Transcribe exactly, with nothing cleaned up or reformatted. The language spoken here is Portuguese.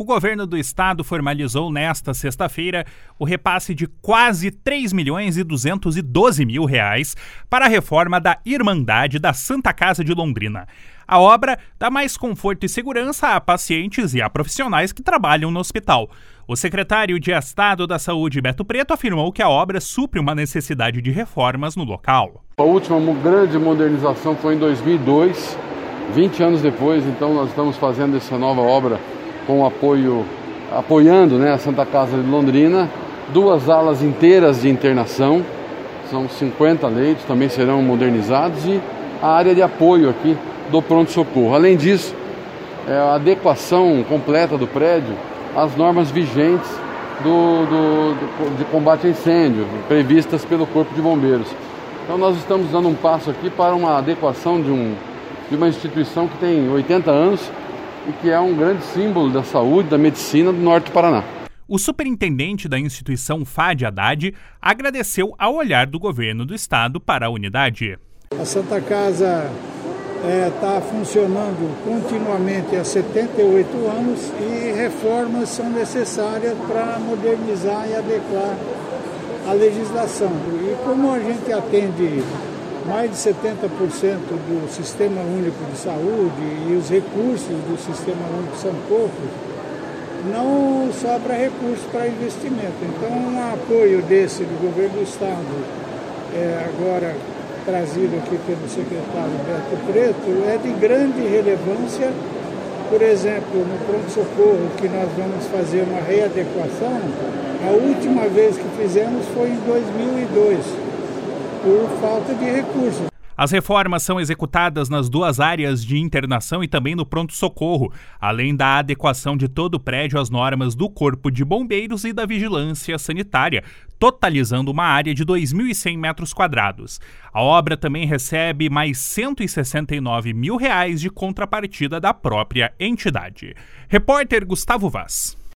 O governo do estado formalizou nesta sexta-feira o repasse de quase três milhões e duzentos e doze mil reais para a reforma da Irmandade da Santa Casa de Londrina. A obra dá mais conforto e segurança a pacientes e a profissionais que trabalham no hospital. O secretário de Estado da Saúde, Beto Preto, afirmou que a obra supre uma necessidade de reformas no local. A última grande modernização foi em dois mil e dois, vinte anos depois, então nós estamos fazendo essa nova obra com apoio, apoiando né, a Santa Casa de Londrina, duas alas inteiras de internação, são cinquenta leitos, também serão modernizados, e a área de apoio aqui do pronto-socorro. Além disso, é a adequação completa do prédio às normas vigentes do, do, do, de combate a incêndio, previstas pelo Corpo de Bombeiros. Então nós estamos dando um passo aqui para uma adequação de, um, de uma instituição que tem oitenta anos e que é um grande símbolo da saúde, da medicina do norte do Paraná. O superintendente da instituição, Fadi Haddad, agradeceu ao olhar do governo do estado para a unidade. A Santa Casa está é, funcionando continuamente há setenta e oito anos e reformas são necessárias para modernizar e adequar a legislação. E como a gente atende mais de setenta por cento do Sistema Único de Saúde e os recursos do Sistema Único são poucos, não sobra recurso para investimento. Então, um apoio desse do governo do estado, é, agora trazido aqui pelo secretário Beto Preto, é de grande relevância. Por exemplo, no pronto-socorro, que nós vamos fazer uma readequação, a última vez que fizemos foi em dois mil e dois, por falta de recursos. As reformas são executadas nas duas áreas de internação e também no pronto-socorro, além da adequação de todo o prédio às normas do Corpo de Bombeiros e da Vigilância Sanitária, totalizando uma área de dois mil e cem metros quadrados. A obra também recebe mais cento e sessenta e nove mil reais de contrapartida da própria entidade. Repórter Gustavo Vaz.